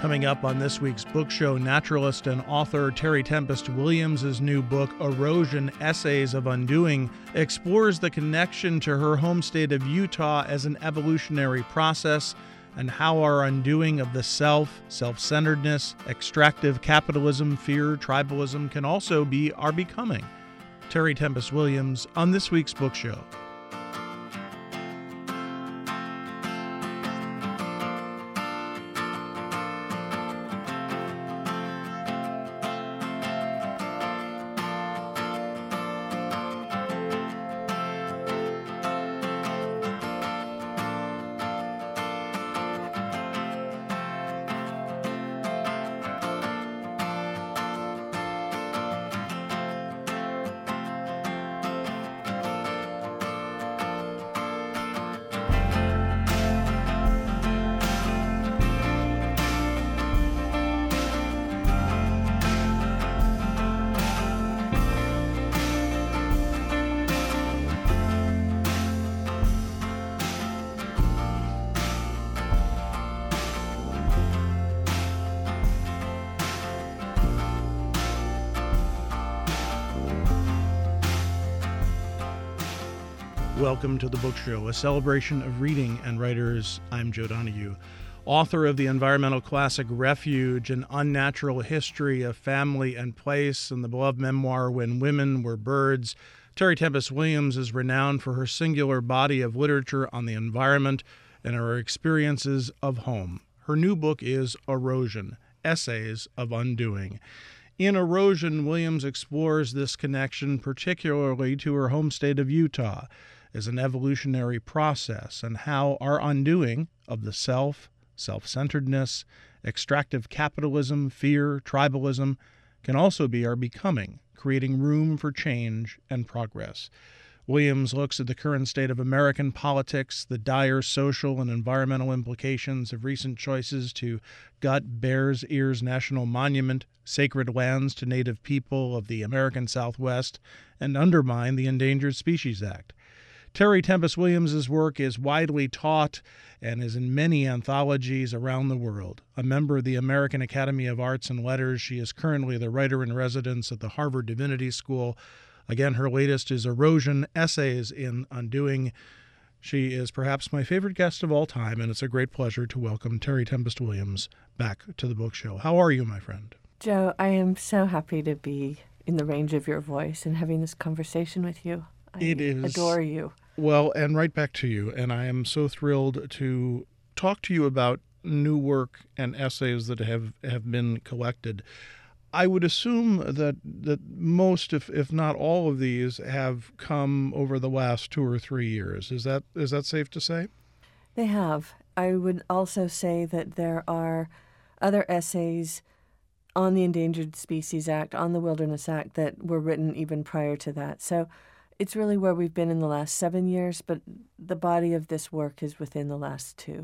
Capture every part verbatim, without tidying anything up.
Coming up on this week's book show, naturalist and author Terry Tempest Williams' new book, Erosion: Essays of Undoing, explores the connection to her home state of Utah as an evolutionary process and how our undoing of the self, self-centeredness, extractive capitalism, fear, tribalism can also be our becoming. Terry Tempest Williams on this week's book show. Welcome to the Book Show, a celebration of reading and writers. I'm Joe Donahue. Author of the environmental classic Refuge, An Unnatural History of Family and Place, and the beloved memoir When Women Were Birds, Terry Tempest Williams is renowned for her singular body of literature on the environment and her experiences of home. Her new book is Erosion: Essays of Undoing. In Erosion, Williams explores this connection particularly to her home state of Utah as an evolutionary process and how our undoing of the self, self-centeredness, extractive capitalism, fear, tribalism can also be our becoming, creating room for change and progress. Williams looks at the current state of American politics, the dire social and environmental implications of recent choices to gut Bears Ears National Monument, sacred lands to Native people of the American Southwest, and undermine the Endangered Species Act. Terry Tempest Williams' work is widely taught and is in many anthologies around the world. A member of the American Academy of Arts and Letters, she is currently the writer-in-residence at the Harvard Divinity School. Again, her latest is Erosion: Essays in Undoing. She is perhaps my favorite guest of all time, and it's a great pleasure to welcome Terry Tempest Williams back to the Book Show. How are you, my friend? Joe, I am so happy to be in the range of your voice and having this conversation with you. I it is. adore you. Well, and right back to you. And I am so thrilled to talk to you about new work and essays that have, have been collected. I would assume that that most, if if not all of these, have come over the last two or three years. Is that is that safe to say? They have. I would also say that there are other essays on the Endangered Species Act, on the Wilderness Act, that were written even prior to that. So it's really where we've been in the last seven years, but the body of this work is within the last two.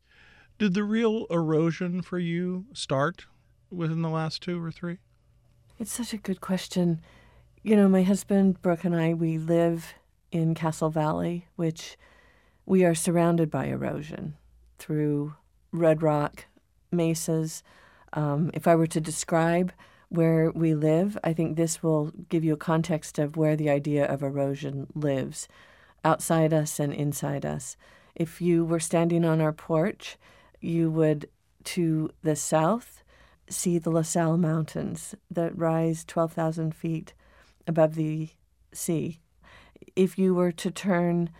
Did the real erosion for you start within the last two or three? It's such a good question. You know, my husband, Brooke, and I, we live in Castle Valley, which we are surrounded by erosion through red rock, mesas. Um, if I were to describe where we live, I think this will give you a context of where the idea of erosion lives, outside us and inside us. If you were standing on our porch, you would, to the south, see the La Salle Mountains that rise twelve thousand feet above the sea. If you were to turn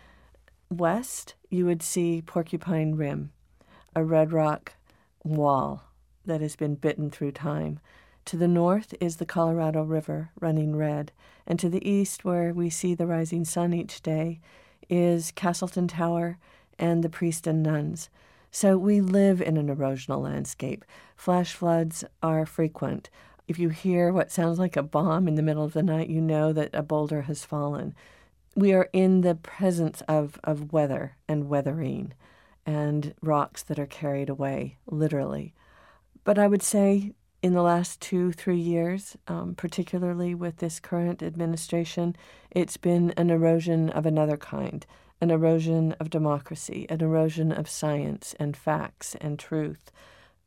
west, you would see Porcupine Rim, a red rock wall that has been bitten through time. To the north is the Colorado River running red, and to the east, where we see the rising sun each day, is Castleton Tower and the Priest and Nuns. So we live in an erosional landscape. Flash floods are frequent. If you hear what sounds like a bomb in the middle of the night, you know that a boulder has fallen. We are in the presence of, of weather and weathering and rocks that are carried away, literally. But I would say in the last two, three years, um, particularly with this current administration, it's been an erosion of another kind, an erosion of democracy, an erosion of science and facts and truth.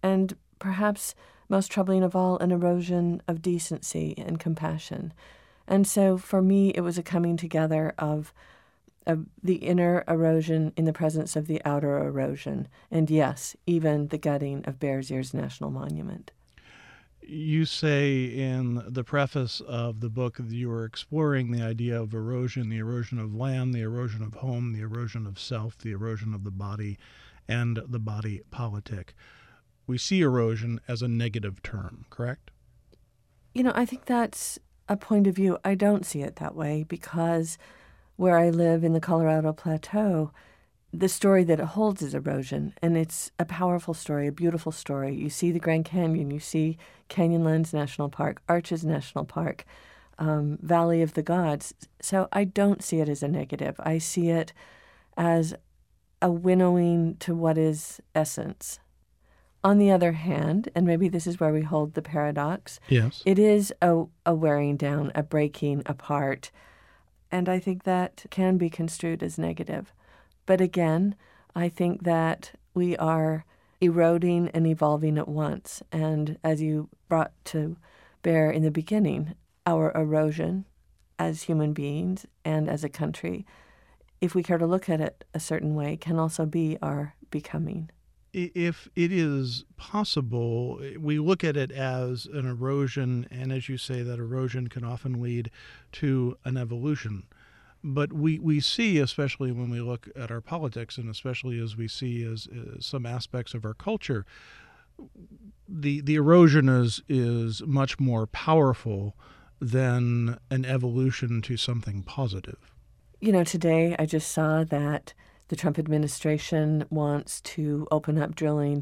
and perhaps most troubling of all, an erosion of decency and compassion. And so for me, it was a coming together of, of the inner erosion in the presence of the outer erosion. And yes, even the gutting of Bears Ears National Monument. You say in the preface of the book that you are exploring the idea of erosion, the erosion of land, the erosion of home, the erosion of self, the erosion of the body, and the body politic. We see erosion as a negative term, correct? You know, I think that's a point of view. I don't see it that way because where I live in the Colorado Plateau, the story that it holds is erosion, and it's a powerful story, a beautiful story. You see the Grand Canyon, you see Canyonlands National Park, Arches National Park, um, Valley of the Gods. So I don't see it as a negative. I see it as a winnowing to what is essence. On the other hand, and maybe this is where we hold the paradox, yes, it is a, a wearing down, a breaking apart, and I think that can be construed as negative. But again, I think that we are eroding and evolving at once. And as you brought to bear in the beginning, our erosion as human beings and as a country, if we care to look at it a certain way, can also be our becoming. If it is possible, we look at it as an erosion, and as you say, that erosion can often lead to an evolution. But we, we see, especially when we look at our politics, and especially as we see as, as some aspects of our culture, the the erosion is is much more powerful than an evolution to something positive. You know, today I just saw that the Trump administration wants to open up drilling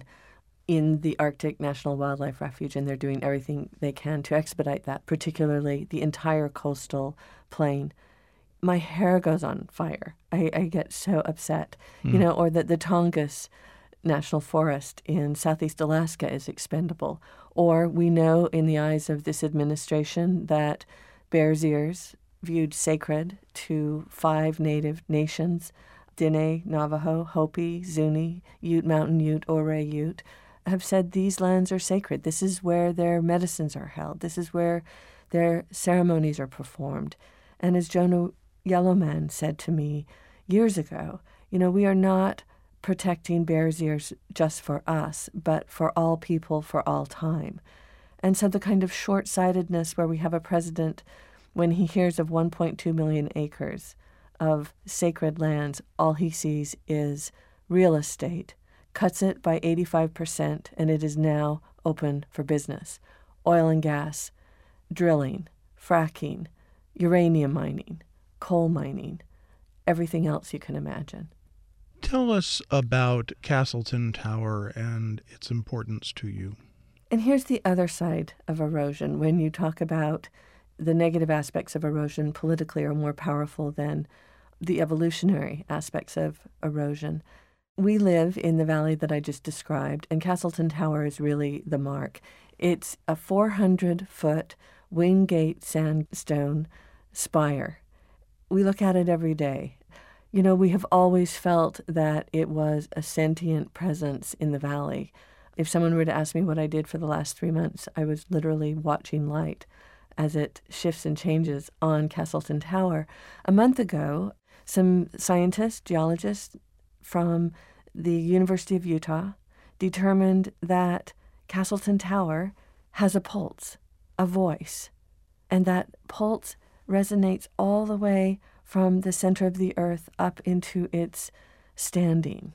in the Arctic National Wildlife Refuge, and they're doing everything they can to expedite that, particularly the entire coastal plain. My hair goes on fire. I, I get so upset. Mm. You know, or that the Tongass National Forest in Southeast Alaska is expendable. Or we know in the eyes of this administration that Bears Ears, viewed sacred to five native nations, Diné, Navajo, Hopi, Zuni, Ute Mountain Ute, Ouray Ute, have said these lands are sacred. This is where their medicines are held. This is where their ceremonies are performed. And as Jonah Yellowman said to me years ago, you know, we are not protecting Bears Ears just for us, but for all people for all time. And so the kind of short-sightedness where we have a president, when he hears of one point two million acres of sacred lands, all he sees is real estate, cuts it by eighty-five percent, and it is now open for business. Oil and gas, drilling, fracking, uranium mining, coal mining, everything else you can imagine. Tell us about Castleton Tower and its importance to you. And here's the other side of erosion. When you talk about the negative aspects of erosion politically are more powerful than the evolutionary aspects of erosion. We live in the valley that I just described, and Castleton Tower is really the mark. It's a four hundred foot Wingate sandstone spire. We look at it every day. You know, we have always felt that it was a sentient presence in the valley. If someone were to ask me what I did for the last three months, I was literally watching light as it shifts and changes on Castleton Tower. A month ago, some scientists, geologists from the University of Utah determined that Castleton Tower has a pulse, a voice, and that pulse resonates all the way from the center of the earth up into its standing.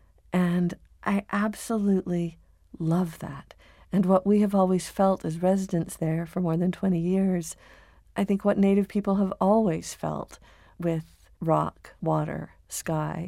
And I absolutely love that. And what we have always felt as residents there for more than twenty years, I think what Native people have always felt with rock, water, sky,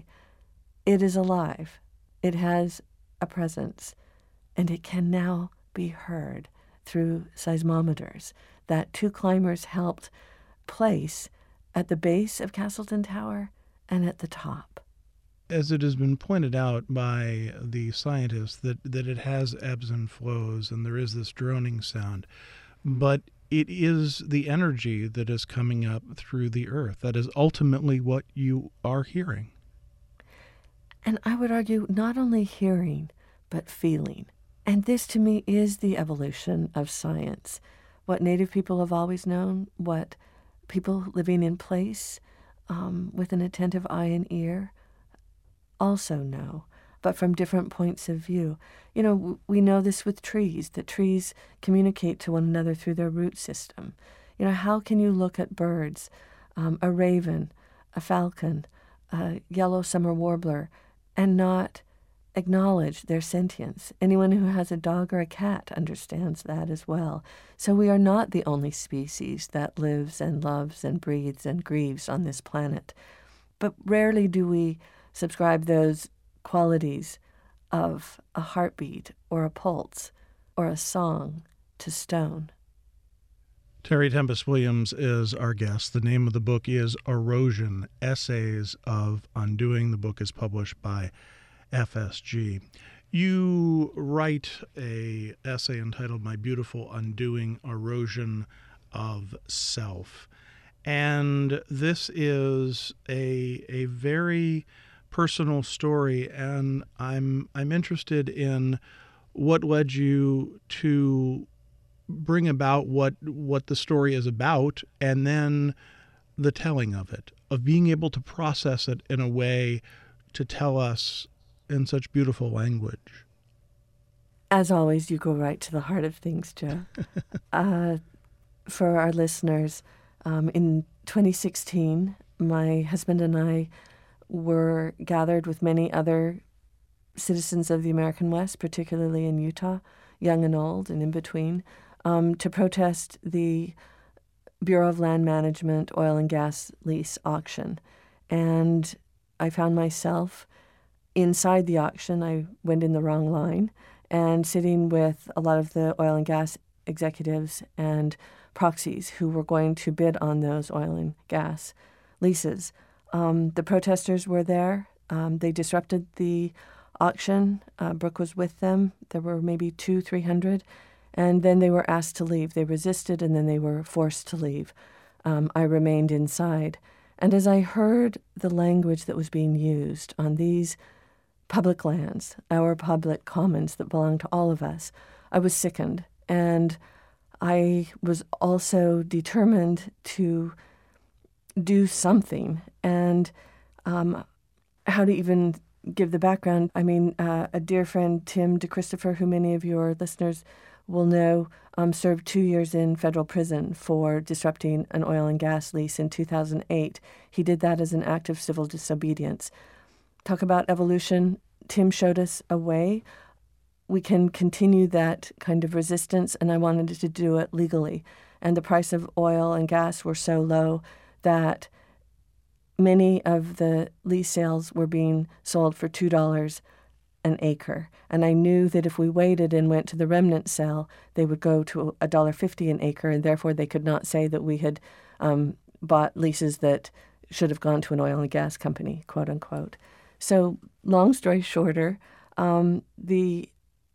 it is alive. It has a presence, and it can now be heard through seismometers that two climbers helped place at the base of Castleton Tower and at the top. As it has been pointed out by the scientists, that, that it has ebbs and flows and there is this droning sound, but it is the energy that is coming up through the earth. That is ultimately what you are hearing. And I would argue not only hearing, but feeling. And this, to me, is the evolution of science. What Native people have always known, what people living in place um, with an attentive eye and ear also know, but from different points of view. You know, we know this with trees, that trees communicate to one another through their root system. You know, how can you look at birds, um, a raven, a falcon, a yellow summer warbler, and not acknowledge their sentience? Anyone who has a dog or a cat understands that as well. So we are not the only species that lives and loves and breathes and grieves on this planet. But rarely do we subscribe those qualities of a heartbeat or a pulse or a song to stone. Terry Tempest Williams is our guest. The name of the book is Erosion, Essays of Undoing. The book is published by F S G. You write a essay entitled My Beautiful Undoing, Erosion of Self. And this is a a very personal story, and I'm I'm interested in what led you to bring about what what the story is about, and then the telling of it, of being able to process it in a way to tell us in such beautiful language. As always, you go right to the heart of things, Joe. uh, for our listeners, um, in twenty sixteen, my husband and I were gathered with many other citizens of the American West, particularly in Utah, young and old and in between, um, to protest the Bureau of Land Management oil and gas lease auction. And I found myself inside the auction. I went in the wrong line, and sitting with a lot of the oil and gas executives and proxies who were going to bid on those oil and gas leases. Um, the protesters were there. Um, they disrupted the auction. Uh, Brooke was with them. There were maybe two, three hundred. And then they were asked to leave. They resisted, and then they were forced to leave. Um, I remained inside. And as I heard the language that was being used on these public lands, our public commons that belong to all of us, I was sickened. And I was also determined to do something. And um, how to even give the background. I mean, uh, a dear friend, Tim DeChristopher, who many of your listeners will know, um, served two years in federal prison for disrupting an oil and gas lease in two thousand eight. He did that as an act of civil disobedience. Talk about evolution. Tim showed us a way. We can continue that kind of resistance, and I wanted to do it legally. And the price of oil and gas were so low that many of the lease sales were being sold for two dollars an acre. And I knew that if we waited and went to the remnant sale, they would go to one dollar fifty an acre, and therefore they could not say that we had um, bought leases that should have gone to an oil and gas company, quote unquote. So long story shorter, um, the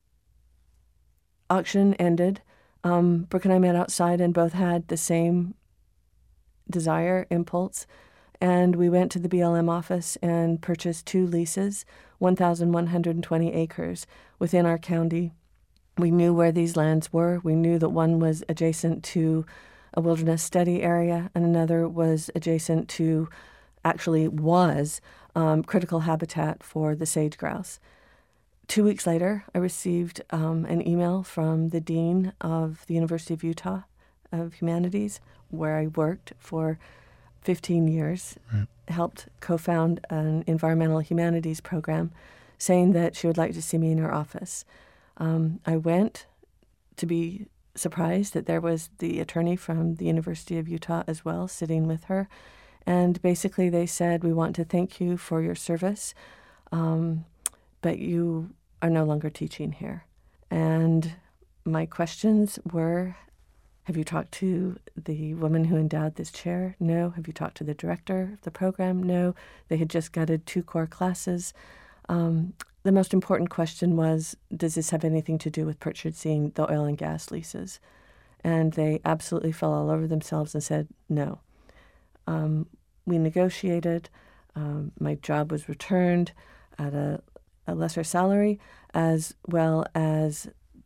auction ended. Um, Brooke and I met outside and both had the same desire, impulse. And we went to the B L M office and purchased two leases, one thousand one hundred twenty acres within our county. We knew where these lands were. We knew that one was adjacent to a wilderness study area, and another was adjacent to, actually was, um, critical habitat for the sage grouse. Two weeks later, I received um, an email from the dean of the University of Utah of Humanities, where I worked for fifteen years, right. Helped co-found an environmental humanities program, saying that she would like to see me in her office. Um, I went to be surprised that there was the attorney from the University of Utah as well sitting with her. And basically they said, we want to thank you for your service, um, but you are no longer teaching here. And my questions were, have you talked to the woman who endowed this chair? No. Have you talked to the director of the program? No. They had just gutted two core classes. Um, the most important question was, does this have anything to do with purchasing the oil and gas leases? And they absolutely fell all over themselves and said no. Um, we negotiated. Um, my job was returned at a, a lesser salary, as well as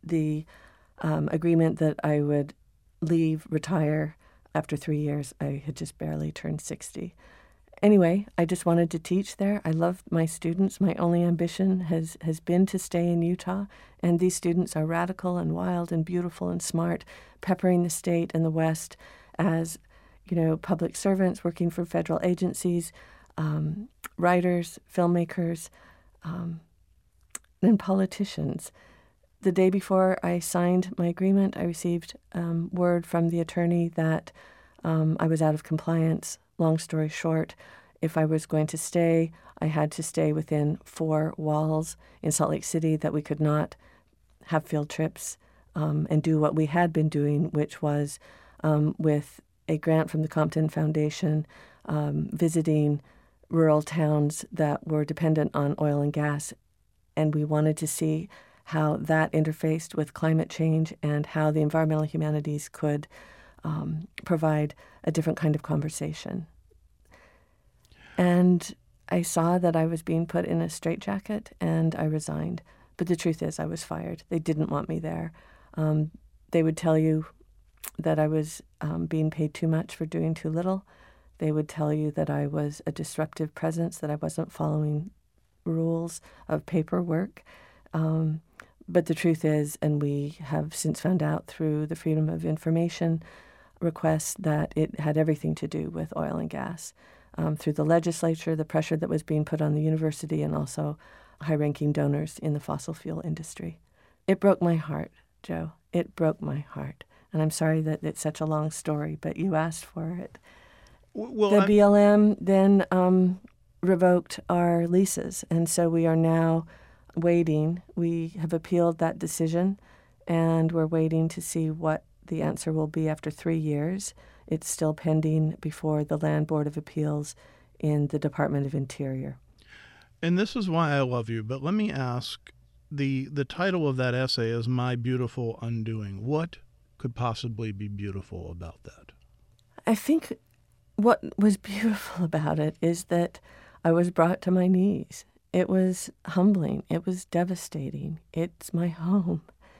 the um, agreement that I would leave, retire after three years. I had just barely turned sixty. Anyway, I just wanted to teach there. I love my students. My only ambition has, has been to stay in Utah, and these students are radical and wild and beautiful and smart, peppering the state and the West as, you know, public servants working for federal agencies, um, writers, filmmakers, um, and politicians. The day before I signed my agreement, I received um, word from the attorney that um, I was out of compliance. Long story short, if I was going to stay, I had to stay within four walls in Salt Lake City, that we could not have field trips um, and do what we had been doing, which was um, with a grant from the Compton Foundation, um, visiting rural towns that were dependent on oil and gas. And we wanted to see how that interfaced with climate change and how the environmental humanities could um, provide a different kind of conversation. And I saw that I was being put in a straitjacket, and I resigned. But the truth is, I was fired. They didn't want me there. Um, they would tell you that I was um, being paid too much for doing too little. They would tell you that I was a disruptive presence, that I wasn't following rules of paperwork. Um, but the truth is, and we have since found out through the Freedom of Information request, that it had everything to do with oil and gas. Um, through the legislature, the pressure that was being put on the university, and also high-ranking donors in the fossil fuel industry. It broke my heart, Joe. It broke my heart. And I'm sorry that it's such a long story, but you asked for it. Well, the I'm... B L M then um, revoked our leases, and so we are now waiting. We have appealed that decision, and we're waiting to see what the answer will be after three years. It's still pending before the Land Board of Appeals in the Department of Interior. And this is why I love you, but let me ask, the the title of that essay is My Beautiful Undoing. What could possibly be beautiful about that? I think what was beautiful about it is that I was brought to my knees. It was humbling. It was devastating. It's my home.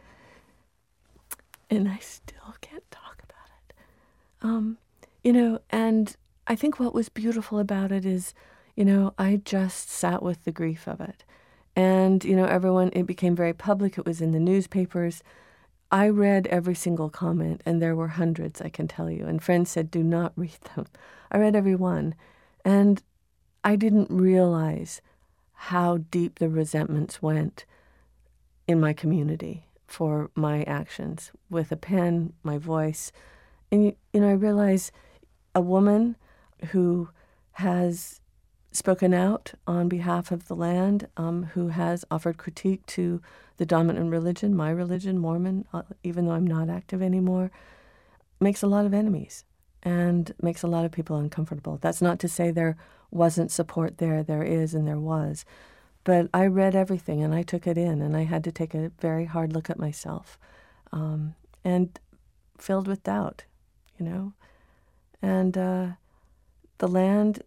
And I still can't talk about it. Um, you know, and I think what was beautiful about it is, you know, I just sat with the grief of it. And, you know, everyone, it became very public. It was in the newspapers. I read every single comment, and there were hundreds, I can tell you. And friends said, do not read them. I read every one. And I didn't realize how deep the resentments went in my community for my actions with a pen, my voice. And, you, you know, I realize a woman who has spoken out on behalf of the land, um, who has offered critique to the dominant religion, my religion, Mormon, uh, even though I'm not active anymore, makes a lot of enemies and makes a lot of people uncomfortable. That's not to say there wasn't support there. There is, and there was. But I read everything, and I took it in, and I had to take a very hard look at myself, um, and filled with doubt, you know. And uh, the land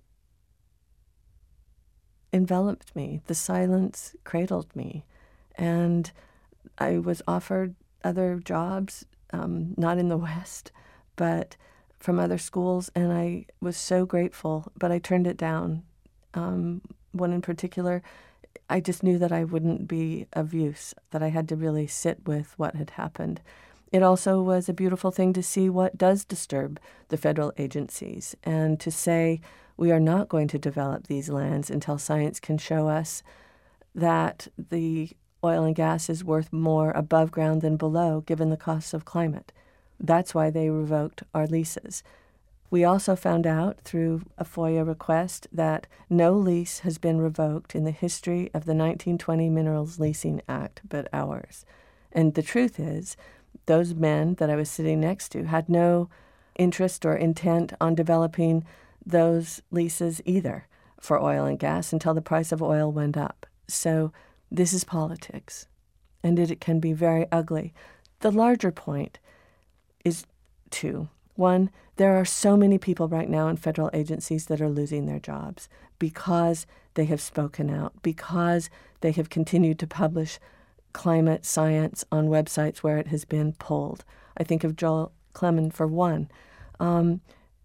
enveloped me. The silence cradled me. And I was offered other jobs, um, not in the West, but from other schools, and I was so grateful, but I turned it down. Um, one in particular, I just knew that I wouldn't be of use, that I had to really sit with what had happened. It also was a beautiful thing to see what does disturb the federal agencies, and to say we are not going to develop these lands until science can show us that the oil and gas is worth more above ground than below, given the costs of climate. That's why they revoked our leases. We also found out through a FOIA request that no lease has been revoked in the history of the nineteen twenty Minerals Leasing Act but ours. And the truth is, those men that I was sitting next to had no interest or intent on developing those leases either for oil and gas until the price of oil went up. So this is politics, and it, it can be very ugly. The larger point is two. One, there are so many people right now in federal agencies that are losing their jobs because they have spoken out, because they have continued to publish climate science on websites where it has been pulled. I think of Joel Clement for one. Um,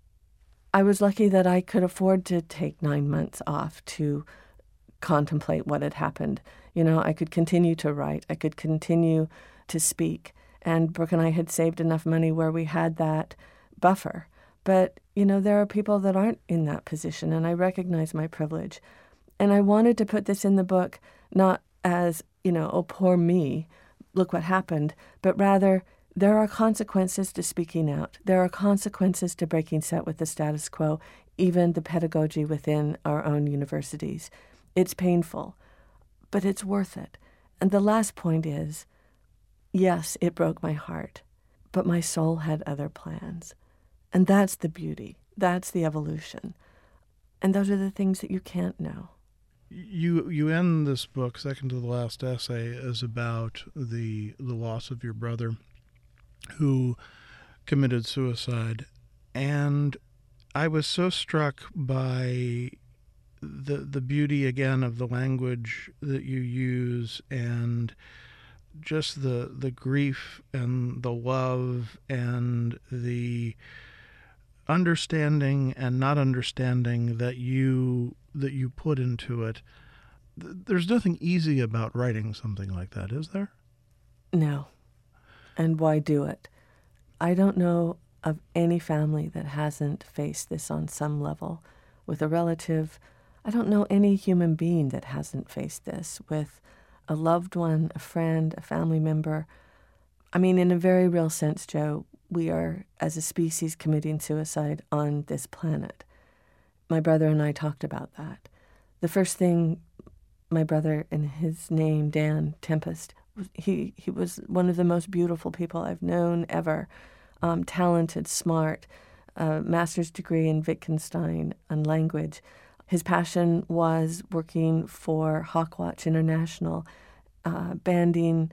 I was lucky that I could afford to take nine months off to contemplate what had happened. You know, I could continue to write. I could continue to speak. And Brooke and I had saved enough money where we had that buffer. But, you know, there are people that aren't in that position, and I recognize my privilege. And I wanted to put this in the book not as, you know, oh, poor me, look what happened, but rather there are consequences to speaking out. There are consequences to breaking set with the status quo, even the pedagogy within our own universities. It's painful, but it's worth it. And the last point is, yes, it broke my heart, but my soul had other plans. And that's the beauty. That's the evolution. And those are the things that you can't know. You you end this book, second to the last essay, is about the the loss of your brother who committed suicide. And I was so struck by the the beauty, again, of the language that you use, and just the the grief and the love and the understanding and not understanding that you that you put into it. There's nothing easy about writing something like that, is there? No. And why do it? I don't know of any family that hasn't faced this on some level with a relative. I don't know any human being that hasn't faced this with a loved one, a friend, a family member. I mean, in a very real sense, Joe, we are, as a species, committing suicide on this planet. My brother and I talked about that. The first thing my brother, and his name, Dan Tempest, he, he was one of the most beautiful people I've known ever. Um, talented, smart, uh, master's degree in Wittgenstein and language. His passion was working for Hawkwatch International, uh, banding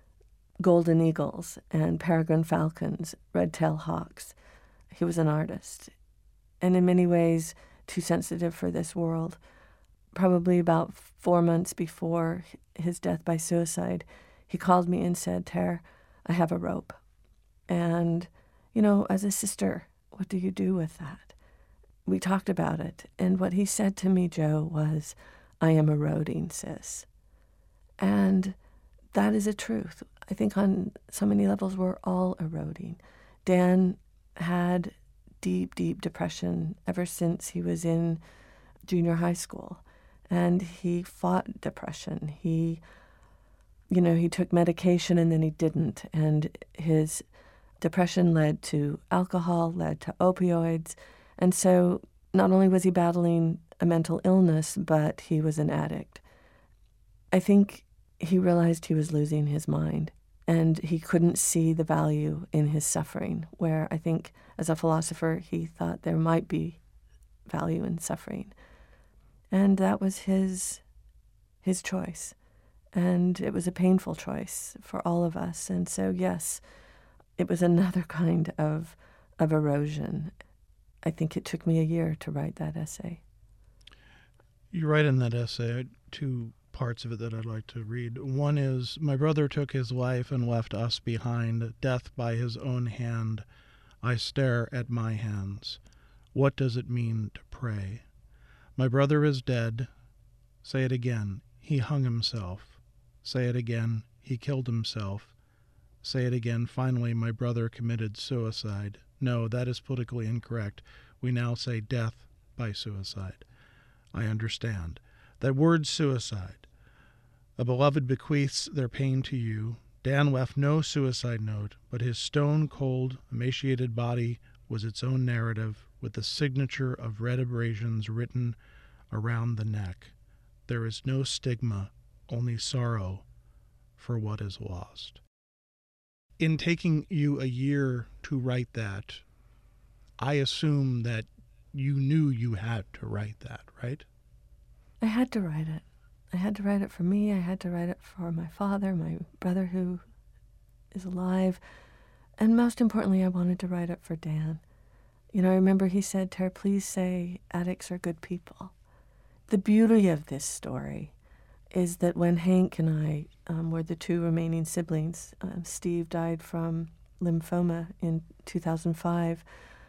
golden eagles and peregrine falcons, red-tailed hawks. He was an artist, and in many ways too sensitive for this world. Probably about four months before his death by suicide, he called me and said, "Tara, I have a rope. And, you know, as a sister, what do you do with that?" We talked about it, and what he said to me, Joe, was, "I am eroding, sis." And that is a truth. I think on so many levels we're all eroding. Dan had deep, deep depression ever since he was in junior high school. And he fought depression. He, you know, he took medication and then he didn't. And his depression led to alcohol, led to opioids. And so not only was he battling a mental illness, but he was an addict. I think he realized he was losing his mind, and he couldn't see the value in his suffering, where I think as a philosopher he thought there might be value in suffering. And that was his his choice. And it was a painful choice for all of us. And so, yes, it was another kind of of erosion. I think it took me a year to write that essay. You write in that essay two parts of it that I'd like to read. One is, "My brother took his life and left us behind, death by his own hand. I stare at my hands. What does it mean to pray? My brother is dead. Say it again. He hung himself. Say it again. He killed himself. Say it again. Finally, my brother committed suicide. No, that is politically incorrect. We now say death by suicide. I understand. That word suicide. A beloved bequeaths their pain to you. Dan left no suicide note, but his stone-cold, emaciated body was its own narrative, with the signature of red abrasions written around the neck. There is no stigma, only sorrow for what is lost." In taking you a year to write that, I assume that you knew you had to write that, right? I had to write it. I had to write it for me. I had to write it for my father, my brother who is alive. And most importantly, I wanted to write it for Dan. You know, I remember he said, "Tara, please say addicts are good people." The beauty of this story is that when Hank and I um, were the two remaining siblings, uh, Steve died from lymphoma in two thousand five,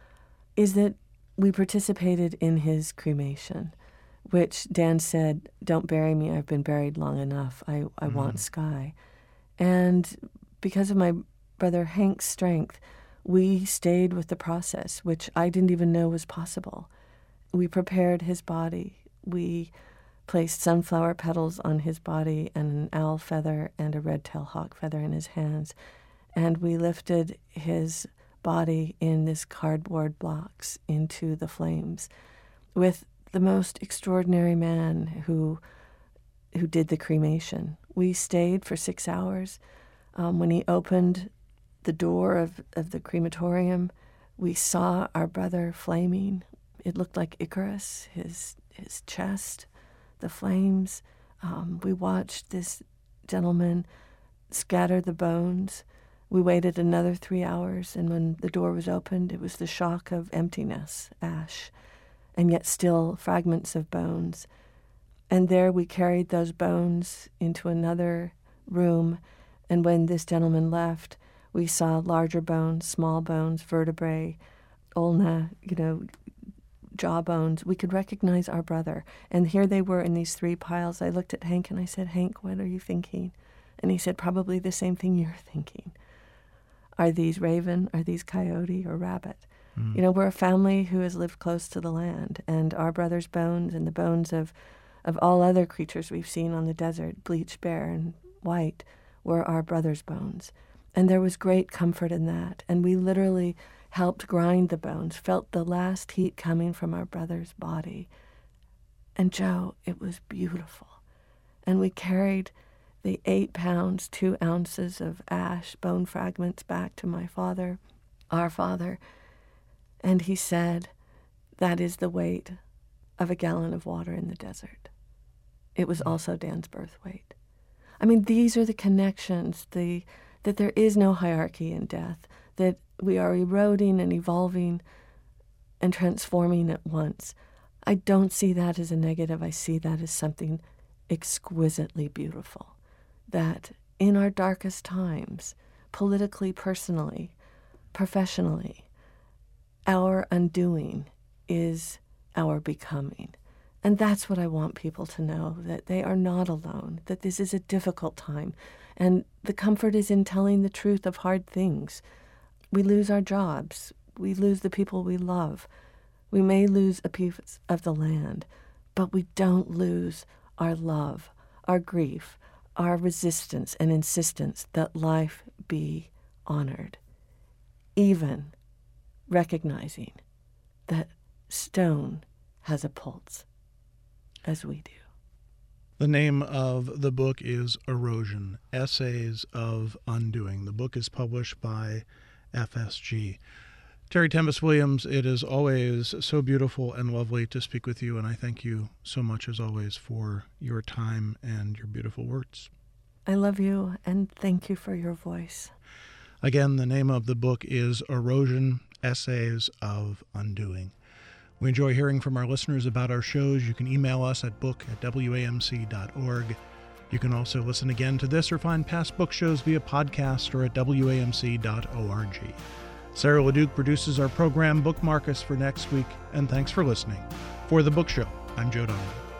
is that we participated in his cremation, which Dan said, "Don't bury me, I've been buried long enough. I, I mm. want Sky." And because of my brother Hank's strength, we stayed with the process, which I didn't even know was possible. We prepared his body. We placed sunflower petals on his body and an owl feather and a red-tailed hawk feather in his hands. And we lifted his body in this cardboard blocks into the flames with the most extraordinary man who who did the cremation. We stayed for six hours. Um, when he opened the door of, of the crematorium, we saw our brother flaming. It looked like Icarus, his his chest, the flames. Um, we watched this gentleman scatter the bones. We waited another three hours, and when the door was opened, it was the shock of emptiness, ash, and yet still fragments of bones. And there we carried those bones into another room, and when this gentleman left, we saw larger bones, small bones, vertebrae, ulna, you know, jaw bones. We could recognize our brother. And here they were in these three piles. I looked at Hank and I said, "Hank, what are you thinking?" And he said, "Probably the same thing you're thinking. Are these raven? Are these coyote or rabbit?" Mm. You know, we're a family who has lived close to the land, and our brother's bones and the bones of, of all other creatures we've seen on the desert, bleached bear and white, were our brother's bones. And there was great comfort in that. And we literally helped grind the bones, felt the last heat coming from our brother's body. And Joe, it was beautiful. And we carried the eight pounds, two ounces of ash, bone fragments back to my father, our father. And he said, "That is the weight of a gallon of water in the desert." It was also Dan's birth weight. I mean, these are the connections, the that there is no hierarchy in death, that we are eroding and evolving and transforming at once. I don't see that as a negative. I see that as something exquisitely beautiful, that in our darkest times, politically, personally, professionally, our undoing is our becoming. And that's what I want people to know, that they are not alone, that this is a difficult time. And the comfort is in telling the truth of hard things. We lose our jobs. We lose the people we love. We may lose a piece of the land, but we don't lose our love, our grief, our resistance and insistence that life be honored, even recognizing that stone has a pulse, as we do. The name of the book is Erosion, Essays of Undoing. The book is published by F S G. Terry Tempest Williams, it is always so beautiful and lovely to speak with you, and I thank you so much, as always, for your time and your beautiful words. I love you, and thank you for your voice. Again, the name of the book is Erosion, Essays of Undoing. We enjoy hearing from our listeners about our shows. You can email us at book at w a m c dot org. You can also listen again to this or find past book shows via podcast or at w a m c dot org. Sarah LeDuc produces our program. Bookmark us for next week, and thanks for listening. For The Book Show, I'm Joe Donohue.